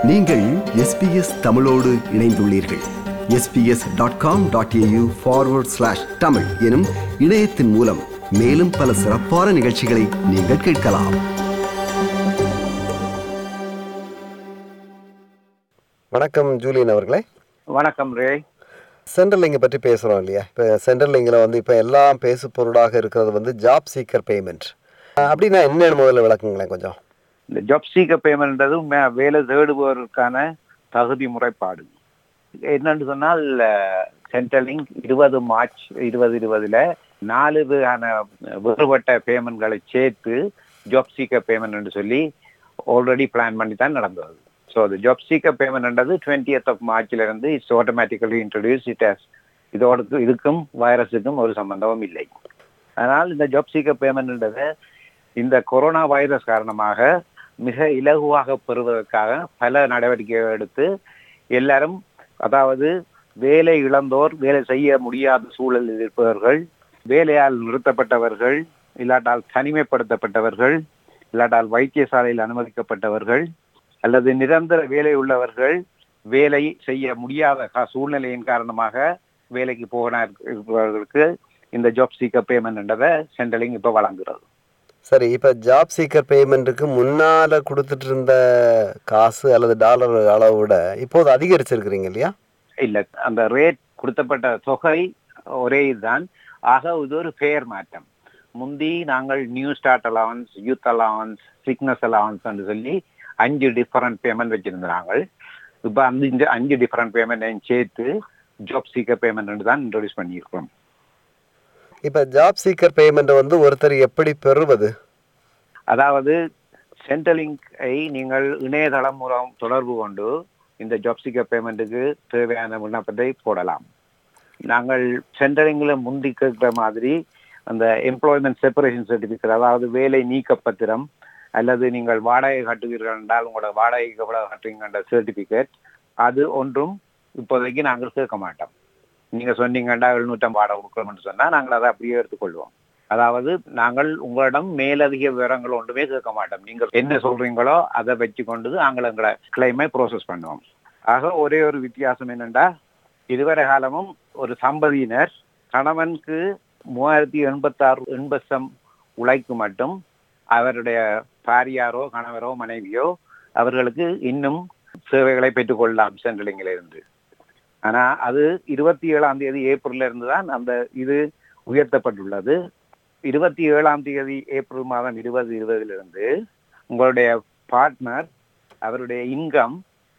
நீங்கள் SBS தமிழோடு இணைந்துள்ளீர்கள். sbs.com.au/tamil எனும் இணையத்தின் மூலம் மேலும் பல சிறப்பான நிகழ்ச்சிகளை நீங்கள் கேட்கலாம். வணக்கம் ஜூலியன் அவர்களே. வணக்கம் ரே. சென்ட்ரலிங்கை பற்றி பேசுகிறோம் இல்லையா? இப்போ சென்ட்ரலிங்கில் இப்போ எல்லாம் பேசு பொருளாக இருக்கிறது ஜாப் சீக்கர் பேமெண்ட். அப்படின்னா என்னென்னு முதல்ல விளக்குங்களேன் கொஞ்சம். இந்த ஜாப் சீக்கர் பேமெண்ட்ன்றது வேலை தேடுபவருக்கான தகுதி முறைப்பாடு. என்னன்னு சொன்னால் சென்ட்ரலிங்க் 20 மார்ச் 2020 4 வேறுபட்ட பேமெண்ட்களை சேர்த்து ஜாப் சீக்கர் பேமெண்ட் என்று சொல்லி ஆல்ரெடி பிளான் பண்ணி தான் நடந்தது. ஸோ அது ஜாப் சீக்கர் பேமெண்ட்ன்றது 20th மார்ச்ல இருந்து இட்ஸ் ஆட்டோமேட்டிக்கலி இன்ட்ரடியூஸ் இதுக்கும் வைரஸுக்கும் ஒரு சம்பந்தமும் இல்லை. அதனால் இந்த ஜாப் சீக்கர் பேமெண்ட்ன்றது இந்த கொரோனா வைரஸ் காரணமாக மிக இலகுவாக பெறுவதற்காக பல நடவடிக்கைகள் எடுத்து எல்லாரும், அதாவது வேலை இழந்தோர், வேலை செய்ய முடியாத சூழலில் இருப்பவர்கள், வேலையால் நிறுத்தப்பட்டவர்கள், இல்லாட்டால் தனிமைப்படுத்தப்பட்டவர்கள், இல்லாட்டால் வைத்தியசாலையில் அனுமதிக்கப்பட்டவர்கள் அல்லது நிரந்தர வேலை உள்ளவர்கள், வேலை செய்ய முடியாத சூழ்நிலையின் காரணமாக வேலைக்கு போகிறவர்களுக்கு இந்த ஜாப் சீக்கர் பேமெண்ட்ன்றதை சென்ட்ரலிங்க் இப்போ வழங்குகிறது. சரி, இப்போ ஜாப் சீக்கர் பேமெண்ட்டுக்கு முன்னால் கொடுத்துட்டு இருந்த காசு அல்லது டாலர் அளவை விட இப்போது அதிகரிச்சிருக்கிறீங்க இல்லையா? இல்லை, அந்த ரேட் கொடுத்தப்பட்ட தொகை ஒரே இதுதான். ஆக இது ஒரு ஃபேர் மாற்றம். முந்தி நாங்கள் new start allowance, youth allowance, sickness allowance என்று சொல்லி 5 டிஃபரெண்ட் பேமெண்ட் வச்சிருந்தாங்க. இப்போ அந்த 5 டிஃபரெண்ட் பேமெண்ட்டையும் சேர்த்து ஜாப் சீக்கர் பேமெண்ட் தான் இன்ட்ரோடியூஸ் பண்ணியிருக்கோம். இப்போ ஜாப் சீக்கர் பேமெண்ட் ஒருத்தர் எப்படி பெறுவது? அதாவது சென்ட்ரலிங்கை நீங்கள் இணையதளம் மூலம் தொடர்பு கொண்டு இந்த ஜாப் சீக்கர் பேமெண்ட்டுக்கு தேவையான விண்ணப்பத்தை போடலாம். நாங்கள் சென்ட்ரலிங்கில் முந்தி கேட்குற மாதிரி அந்த எம்ப்ளாய்மெண்ட் செப்பரேஷன் சர்டிஃபிகேட், அதாவது வேலை நீக்க பத்திரம், அல்லது நீங்கள் வாடகை கட்டுவீர்கள் என்றால் உங்களோட வாடகைக்கு எவ்வளவு கட்டுறீங்கன்ற சர்டிஃபிகேட், அது ஒன்றும் இப்போதைக்கு நாங்கள் கேட்க மாட்டோம். நீங்கள் சொன்னீங்கண்டா 750 வாடகை கொடுக்கணும்னு சொன்னால் நாங்கள் அதை அப்படியே எடுத்துக்கொள்வோம். அதாவது நாங்கள் உங்களிடம் மேலதிக விவரங்கள் ஒன்றுமே கேட்க மாட்டோம். நீங்கள் என்ன சொல்றீங்களோ அதை வச்சு கொண்டு நாங்கள் எங்களை கிளைமை ப்ரோசஸ் பண்ணுவோம். ஆக ஒரே ஒரு வித்தியாசம் என்னென்னா, இதுவரை காலமும் ஒரு தம்பதியினர் கணவனுக்கு 3086 உழைக்கு மட்டும் அவருடைய பாரியாரோ கணவரோ மனைவியோ அவர்களுக்கு இன்னும் சேவைகளை பெற்றுக்கொள்ளலாம் சென்ட்ரலிங்கிலிருந்து. ஆனால் அது 27 ஏப்ரல்ல இருந்து தான் அந்த இது உயர்த்தப்பட்டுள்ளது. 27 ஏப்ரல் மாதம் 2020 உங்களுடைய பார்ட்னர் அவருடைய இன்கம்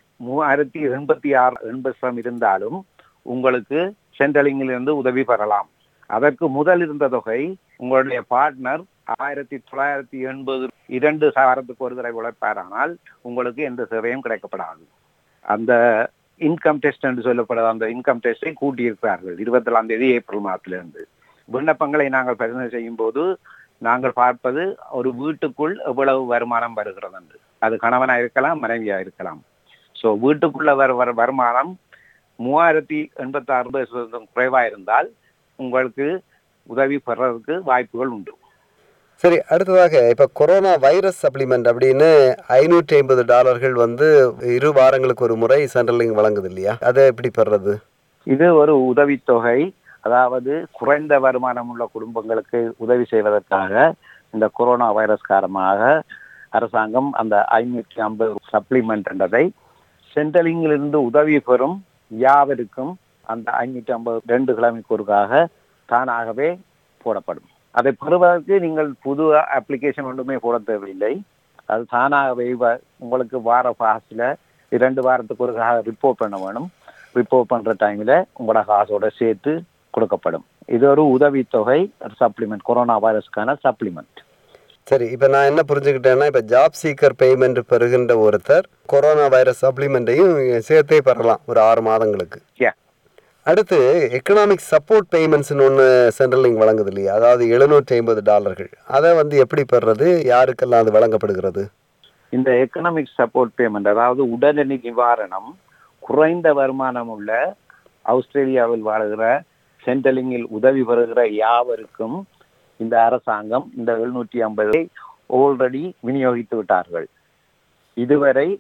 3086 இருந்தாலும் உங்களுக்கு சென்ட்ரலிங்கிலிருந்து உதவி பெறலாம். அதற்கு முதல் இருந்த தொகை உங்களுடைய பார்ட்னர் 1980 2 வாரத்துக்கு ஒரு தடவை உழைப்பாரானால் உங்களுக்கு எந்த சேவையும் கிடைக்கப்படாது. அந்த இன்கம் டெஸ்ட் என்று சொல்லப்படுற அந்த இன்கம் டெஸ்டை கூட்டியிருக்கிறார்கள் 24 ஏப்ரல் மாதத்திலிருந்து. விண்ணப்பங்களை நாங்கள் பரிசீலனை செய்யும் போது நாங்கள் பார்ப்பது ஒரு வீட்டுக்குள் எவ்வளவு வருமானம் வருகிறது என்று. அது கணவனாக இருக்கலாம், மனைவியாக இருக்கலாம். ஸோ வீட்டுக்குள்ள வருமானம் 3086 குறைவாக இருந்தால் உங்களுக்கு உதவி பெறறதுக்கு வாய்ப்புகள் உண்டு. சரி, அடுத்ததாக இப்போ கொரோனா வைரஸ் சப்ளிமெண்ட் அப்படின்னு $550 2 வாரங்களுக்கு ஒரு முறை சென்ட்ரலிங்க் வழங்குது இல்லையா? அதை எப்படி பெறுறது? இது ஒரு உதவித்தொகை. அதாவது குறைந்த வருமானம் உள்ள குடும்பங்களுக்கு உதவி செய்வதற்காக இந்த கொரோனா வைரஸ் காரணமாக அரசாங்கம் அந்த 550 சப்ளிமெண்ட் என்றதை சென்ட்ரலிங்கிலிருந்து உதவி பெறும் யாவருக்கும் அந்த 550 2 கிழமைக்கு ஒருக்காக தானாகவே போடப்படும். அதை பெறுவதற்கு நீங்கள் புது அப்ளிகேஷன் ஒன்றுமே போட தேவையில்லை. அது தானாகவே உங்களுக்கு வார பாஸில் 2 வாரத்துக்கு ஒருக்காக ரிப்போர்ட் பண்ண வேணும். ரிப்போர்ட் பண்ணுற டைமில் உங்களோட காசோட சேர்த்து கொடுக்கப்படும். இது ஒரு உதவித்தொகை, சப்ளிமெண்ட், கொரோனா வைரஸ்க்கான சப்ளிமெண்ட். சரி, இப்போ நான் என்ன புரிஞ்சுக்கிட்டேன்னா, இப்போ ஜாப் சீக்கர் பேமெண்ட் பெறுகின்ற ஒருத்தர் கொரோனா வைரஸ் சப்ளிமெண்ட்டையும் சேர்த்தே பெறலாம் ஒரு 6 மாதங்களுக்கு. அடுத்து எக்கனாமிக் சப்போர்ட் பேமெண்ட்ஸ்னு ஒன்று சென்ட்ரலிங்க் வழங்குது இல்லையா? அதாவது $750. அதை எப்படி பெறுறது? யாருக்கெல்லாம் அது வழங்கப்படுகிறது? இந்த எக்கனாமிக் சப்போர்ட் பேமெண்ட், அதாவது உடனடி நிவாரணம், குறைந்த வருமானம் உள்ள ஆஸ்திரேலியாவில் வாழ்கிற சென்ட்ரலிங்கில் உதவி பெறுகிற யாவருக்கும் இந்த அரசாங்கம் இந்த 750 ஆல்ரெடி விநியோகித்து விட்டார்கள். இதுவரை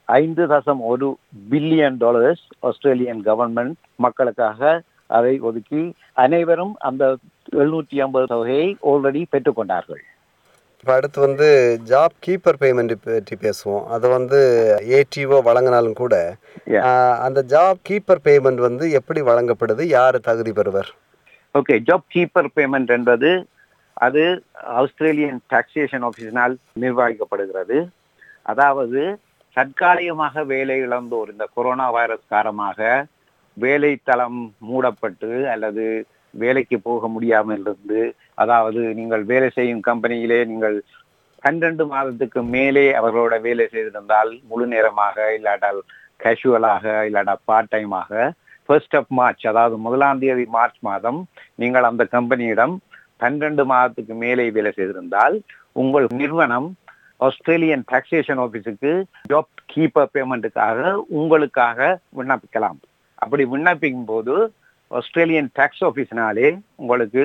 $5.1 பில்லியன் ஆஸ்திரேலியன் கவர்மெண்ட் மக்களுக்காக அதை ஒதுக்கி அனைவரும் அந்த 750 தொகையை ஆல்ரெடி பெற்றுக்கொண்டார்கள். இப்போ அடுத்து வந்து ஜாப் கீப்பர் பேமெண்ட் பற்றி பேசுவோம். அதை வந்து ஏடிஓ வழங்கினாலும் கூட அந்த ஜாப் கீப்பர் பேமெண்ட் வந்து எப்படி வழங்கப்படுது, யார் தகுதி பெறுவர்? ஓகே, ஜாப் கீப்பர் பேமெண்ட் என்பது அது ஆஸ்திரேலியன் டாக்ஸேஷன் ஆஃபீஸினால் நிர்வகிக்கப்படுகிறது. அதாவது தற்காலிகமாக வேலை இழந்தோர், இந்த கொரோனா வைரஸ் காரணமாக வேலை தளம் மூடப்பட்டு அல்லது வேலைக்கு போக முடியாமல் இருந்து, அதாவது நீங்கள் வேலை செய்யும் கம்பெனியிலே நீங்கள் 12 மாதத்துக்கு மேலே அவர்களோட வேலை செய்திருந்தால் முழு நேரமாக, இல்லாட்டால் கேஷுவலாக, இல்லாட்டா பார்ட் டைமாக 1 மார்ச், அதாவது 1 மார்ச் மாதம் நீங்கள் அந்த கம்பெனியிடம் 12 மாதத்துக்கு மேலே வேலை செய்திருந்தால் உங்கள் நிறுவனம் ஆஸ்திரேலியன் டாக்ஸேஷன் ஆஃபீஸுக்கு ஜாப் கீப்பர் பேமெண்ட்டுக்காக உங்களுக்காக விண்ணப்பிக்கலாம். அப்படி விண்ணப்பிக்கும் போது ஆஸ்திரேலியன் டாக்ஸ் ஆஃபீஸினாலே உங்களுக்கு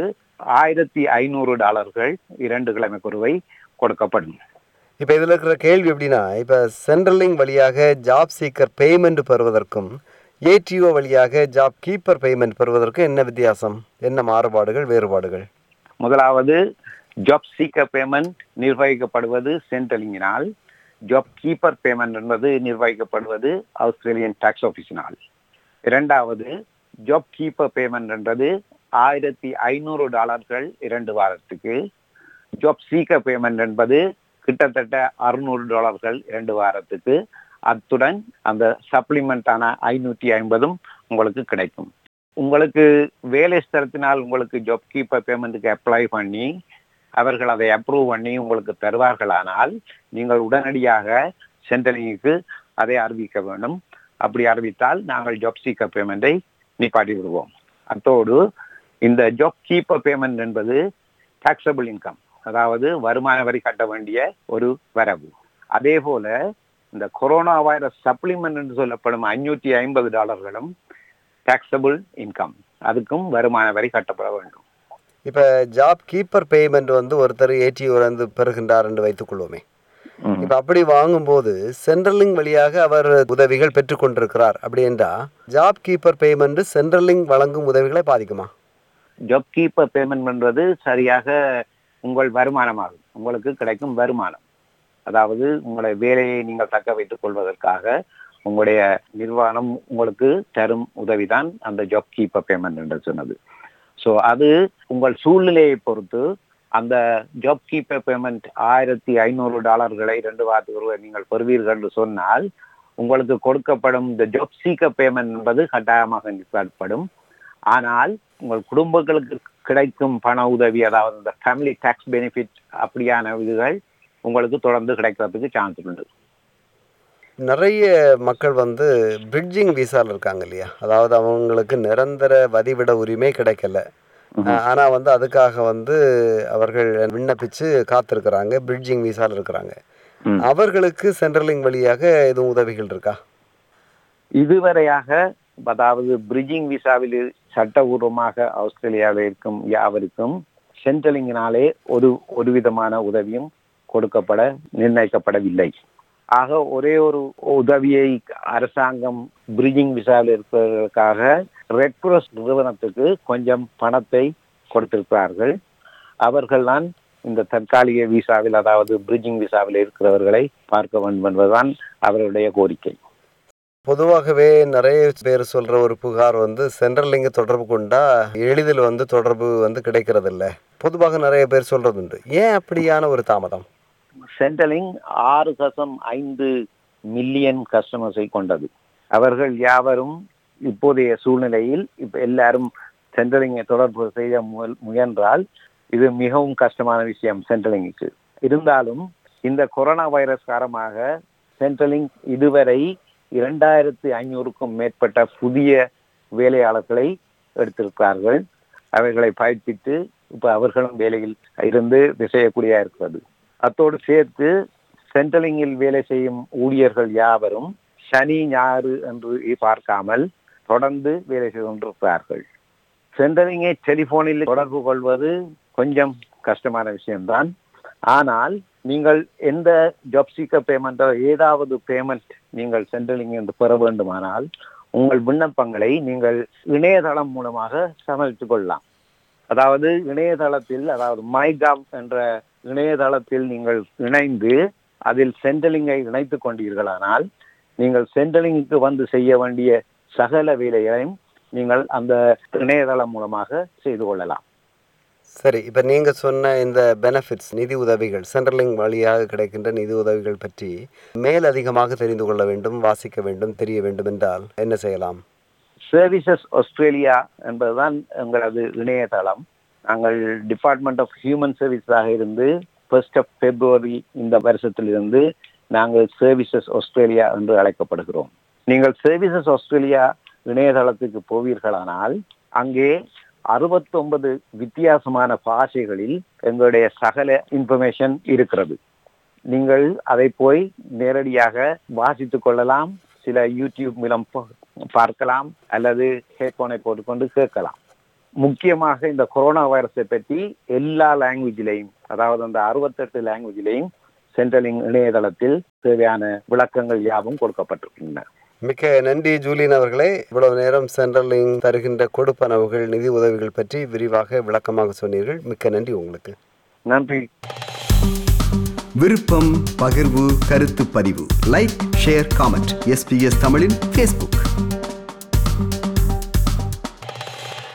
$1,500 2 கிழமைக்கு ஒருவை கொடுக்கப்படும். இப்போ இதில் இருக்கிற கேள்வி எப்படின்னா, இப்போ சென்ட்ரலிங் வழியாக ஜாப் சீக்கர் பேமெண்ட் பெறுவதற்கும் ஏடிஓ வழியாக ஜாப் கீப்பர் பேமெண்ட் பெறுவதற்கும் என்ன வித்தியாசம், என்ன மாறுபாடுகள், வேறுபாடுகள்? முதலாவது, ஜாப் சீக்கர் பேமெண்ட் நிர்வகிக்கப்படுவது சென்ட்ரலிங்கினால், ஜாப் கீப்பர் பேமெண்ட் என்பது நிர்வகிக்கப்படுவது ஆஸ்திரேலியன் டாக்ஸ் ஆஃபீஸினால். இரண்டாவது, ஜாப் கீப்பர் பேமெண்ட் என்றது $1,500 2 வாரத்துக்கு. ஜாப் சீக்கர் பேமெண்ட் என்பது கிட்டத்தட்ட $600 2 வாரத்துக்கு. அத்துடன் அந்த சப்ளிமெண்டான 550 உங்களுக்கு கிடைக்கும். உங்களுக்கு வேலை ஸ்தலத்தினால் உங்களுக்கு ஜாப் கீப்பர் பேமெண்ட்டுக்கு அப்ளை பண்ணி அவர்கள் அதை அப்ரூவ் பண்ணி உங்களுக்கு தருவார்களானால் நீங்கள் உடனடியாக சென்ட்ரலிங்குக்கு அதை அறிவிக்க வேண்டும். அப்படி அறிவித்தால் நாங்கள் ஜாப் சீக்கர் பேமெண்ட்டை நிப்பாட்டி விடுவோம். அத்தோடு இந்த ஜாப் கீப்பர் பேமெண்ட் என்பது டாக்ஸபிள் இன்கம், அதாவது வருமான வரி கட்ட வேண்டிய ஒரு வரவு. அதே போல இந்த கொரோனா வைரஸ் சப்ளிமெண்ட் என்று சொல்லப்படும் $550 டாக்ஸபிள் இன்கம், அதுக்கும் வருமான வரி கட்டப்பட வேண்டும். இப்போ ஜாப் கீப்பர் பேமெண்ட் வந்து ஒருத்தர் ஏடிஓ வந்து பெறுகின்றார் என்று வைத்துக்கொள்வோமே. இப்போ அப்படி வாங்கும்போது சென்ட்ரலிங் வழியாக அவர் உதவிகள் பெற்றுக்கொண்டிருக்கிறார் அப்படி என்றால் ஜாப் கீப்பர் பேமெண்ட் சென்ட்ரலிங் வழங்கும் உதவிகளை பாதிக்குமா? ஜாப் கீப்பர் பேமெண்ட் பண்றது சரியாக உங்கள் வருமானமாகும், உங்களுக்கு கிடைக்கும் வருமானம். அதாவது உங்களுடைய வேலையை நீங்கள் தக்க வைத்துக் கொள்வதற்காக உங்களுடைய நிர்வாகம் உங்களுக்கு தரும் உதவிதான் அந்த ஜாப் கீப்பர் பேமெண்ட் என்று சொன்னது. ஸோ அது உங்கள் சூழ்நிலையை பொறுத்து அந்த ஜாப் கீப்பர் பேமெண்ட் $1,500 2 வாரத்துக்கு நீங்கள் பெறுவீர்கள் என்று சொன்னால் உங்களுக்கு கொடுக்கப்படும் இந்த ஜாப் சீக்கர் பேமெண்ட் என்பது கட்டாயமாக நிறுத்தப்படும். ஆனால் உங்கள் குடும்பங்களுக்கு கிடைக்கும் பண உதவி, அதாவது இந்த ஃபேமிலி டாக்ஸ் பெனிஃபிட் அப்படியான இதுகள் உங்களுக்கு தொடர்ந்து கிடைக்கிறதுக்கு சான்ஸ் உண்டு. நிறைய மக்கள் வந்து பிரிட்ஜிங் விசாவில் இருக்காங்க இல்லையா, அதாவது அவங்களுக்கு நிரந்தர வதிவிட உரிமை கிடைக்கல, ஆனால் வந்து அதுக்காக வந்து அவர்கள் விண்ணப்பிச்சு காத்திருக்கிறாங்க, பிரிட்ஜிங் விசாவில் இருக்கிறாங்க. அவர்களுக்கு சென்ட்ரலிங் வழியாக எதுவும் உதவிகள் இருக்கா? இதுவரையாக, அதாவது பிரிட்ஜிங் விசாவில் சட்டபூர்வமாக ஆஸ்திரேலியாவில் இருக்கும் யாவருக்கும் சென்ட்ரலிங்கினாலே ஒரு விதமான உதவியும் கொடுக்கப்பட நிர்ணயிக்கப்படவில்லை. ஆக ஒரே ஒரு உதவியை அரசாங்கம் பிரிட்ஜிங் விசாவில் இருப்பதற்காக ரெட் கிராஸ் நிறுவனத்துக்கு கொஞ்சம் பணத்தை கொடுத்திருக்கிறார்கள். அவர்கள்தான் இந்த தற்காலிக விசாவில், அதாவது பிரிட்ஜிங் விசாவில் இருக்கிறவர்களை பார்க்க வேண்டும் என்பதுதான் அவருடைய கோரிக்கை. பொதுவாகவே நிறைய பேர் சொல்ற ஒரு புகார் வந்து சென்ட்ரலிங்க தொடர்பு கொண்டா எளிதில் வந்து தொடர்பு வந்து கிடைக்கிறது இல்லை, பொதுவாக நிறைய பேர் சொல்றது உண்டு. ஏன் அப்படியான ஒரு தாமதம்? சென்ட்ரலிங் 6.5 மில்லியன் கஸ்டமர்ஸை கொண்டது. அவர்கள் யாவரும் இப்போதைய சூழ்நிலையில் எல்லாரும் சென்ட்ரலிங்கை தொடர்பு செய்ய முயன்றால் இது மிகவும் கஷ்டமான விஷயம் சென்ட்ரலிங்குக்கு. இருந்தாலும் இந்த கொரோனா வைரஸ் காரணமாக சென்ட்ரலிங் இதுவரை 2,500க்கும் மேற்பட்ட புதிய வேலையாளர்களை எடுத்திருக்கிறார்கள். அவர்களை பயிற்சித்து இப்ப அவர்களும் வேலையில் இருந்து செய்யக்கூடிய இருக்கிறது. அத்தோடு சேர்த்து சென்ட்ரலிங்கில் வேலை செய்யும் ஊழியர்கள் யாவரும் சனி ஞாயிறு என்று பார்க்காமல் தொடர்ந்து வேலை செய்து கொண்டிருக்கிறார்கள். சென்ட்ரலிங்கை டெலிபோனில் தொடர்பு கொள்வது கொஞ்சம் கஷ்டமான விஷயம்தான். ஆனால் நீங்கள் எந்த ஜாப் சீக்கர் பேமெண்ட்டோ ஏதாவது பேமெண்ட் நீங்கள் சென்ட்ரலிங் என்று பெற வேண்டுமானால் உங்கள் விண்ணப்பங்களை நீங்கள் இணையதளம் மூலமாக சமர்ப்பித்துக் கொள்ளலாம். அதாவது இணையதளத்தில், அதாவது மைகாவ் என்ற இணையதளத்தில் நீங்கள் இணைந்து அதில் சென்ட்ரலிங்கை இணைத்துக் கொண்டீர்களானால் நீங்கள் சென்ட்ரலிங்க்கு வந்து செய்ய வேண்டிய சகல வேலைகளையும் நீங்கள் அந்த இணையதளம் மூலமாக செய்து கொள்ளலாம். சரி, இப்போ நீங்கள் சொன்ன இந்த பெனிஃபிட்ஸ், நிதி உதவிகள், சென்ட்ரலிங் வழியாக கிடைக்கின்ற நிதி உதவிகள் பற்றி மேலதிகமாக தெரிந்து கொள்ள வேண்டும், வாசிக்க வேண்டும், தெரிய வேண்டும் என்றால் என்ன செய்யலாம்? சர்வீசஸ் ஆஸ்திரேலியா என்பதுதான் எங்களது இணையதளம். நாங்கள் டிபார்ட்மெண்ட் ஆஃப் ஹியூமன் சர்வீஸாக இருந்து 1 February இந்த வருஷத்திலிருந்து நாங்கள் சர்வீசஸ் ஆஸ்திரேலியா என்று அழைக்கப்படுகிறோம். நீங்கள் சர்வீசஸ் ஆஸ்திரேலியா இணையதளத்துக்கு போவீர்களானால் அங்கே 69 வித்தியாசமான பாஷைகளில் எங்களுடைய சகல இன்ஃபர்மேஷன் இருக்கிறது. நீங்கள் அதை போய் நேரடியாக வாசித்துக் கொள்ளலாம், சில யூடியூப் மூலம் பார்க்கலாம், அல்லது ஹெட்போனை போட்டுக்கொண்டு கேட்கலாம். முக்கியமாக இந்த கொரோனா வைரஸை பற்றி எல்லா லாங்குவேஜிலையும், அதாவது அந்த 68 லாங்குவேஜிலையும் சென்ட்ரலிங் இணையதளத்தில் தேவையான விளக்கங்கள் யாவும் கொடுக்கப்பட்டிருக்கின்றன. மிக்க நன்றி ஜூலியன் அவர்களே. இவ்வளவு நேரம் சென்ட்ரலிங் தருகின்ற கொடுப்பனவுகள், நிதி உதவிகள் பற்றி விரிவாக விளக்கமாக சொன்னீர்கள். மிக்க நன்றி உங்களுக்கு. நன்றி. விருப்பம், பகிர்வு, கருத்து பதிவு, லைக், ஷேர், காமெண்ட். SBS தமிழின் Facebook.